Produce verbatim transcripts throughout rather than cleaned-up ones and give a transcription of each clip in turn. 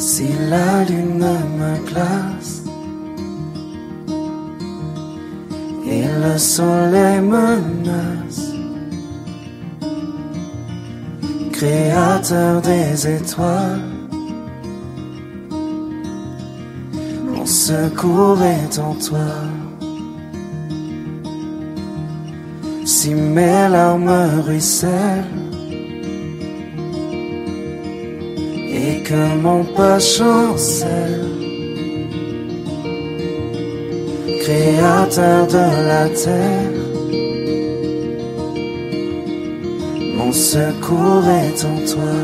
Si la lune me glace et le soleil menace, créateur des étoiles, mon secours est en toi. Si mes larmes ruissellent et que mon pas chancelle, créateur de la terre, mon secours est en toi.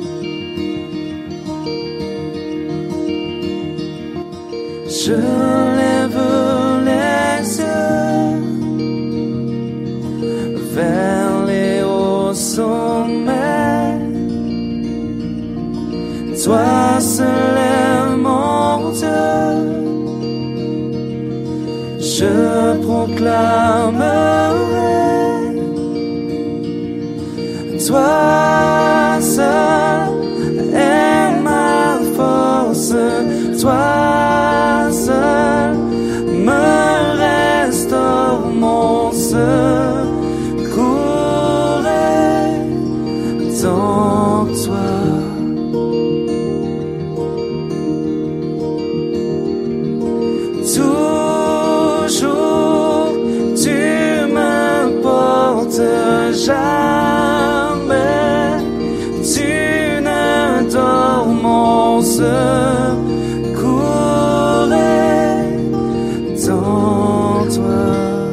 Je lève les yeux vers les hauts sommets. Toi seul est mon Dieu. Je proclamerai. Toi seul est ma force. Toi seul me restaure mon secours est en toi. Toujours tu me portes, jamais tu ne dors, mon secours est en toi.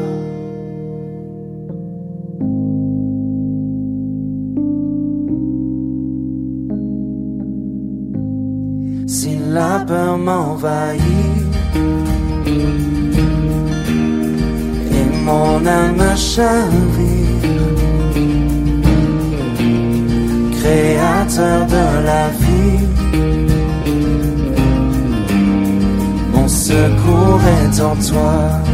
Si la peur m'envahit et mon âme chavire, créateur de la vie, mon secours est en toi.